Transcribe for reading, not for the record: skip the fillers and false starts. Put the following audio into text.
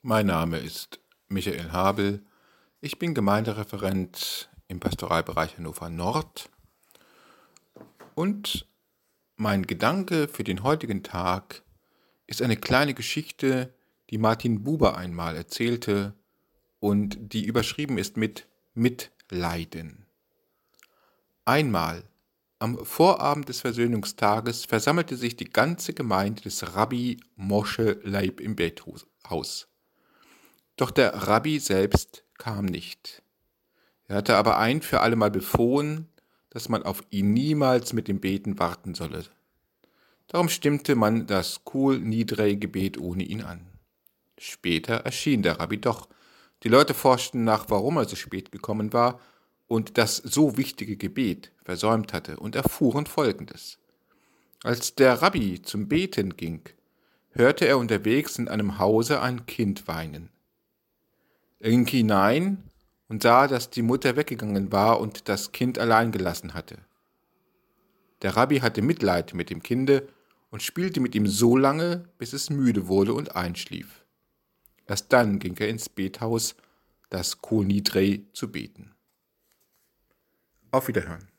Mein Name ist Michael Habel. Ich bin Gemeindereferent im Pastoralbereich Hannover Nord und mein Gedanke für den heutigen Tag ist eine kleine Geschichte, die Martin Buber einmal erzählte und die überschrieben ist mit Mitleiden. Einmal, am Vorabend des Versöhnungstages, versammelte sich die ganze Gemeinde des Rabbi Moshe Leib im Bethaus. Doch der Rabbi selbst kam nicht. Er hatte aber ein für allemal befohlen, dass man auf ihn niemals mit dem Beten warten solle. Darum stimmte man das Kol-Nidrei-Gebet ohne ihn an. Später erschien der Rabbi doch. Die Leute forschten nach, warum er so spät gekommen war und das so wichtige Gebet versäumt hatte, und erfuhren Folgendes. Als der Rabbi zum Beten ging, hörte er unterwegs in einem Hause ein Kind weinen. Er ging hinein und sah, dass die Mutter weggegangen war und das Kind allein gelassen hatte. Der Rabbi hatte Mitleid mit dem Kinde und spielte mit ihm so lange, bis es müde wurde und einschlief. Erst dann ging er ins Bethaus, das Kol Nidrei, zu beten. Auf Wiederhören.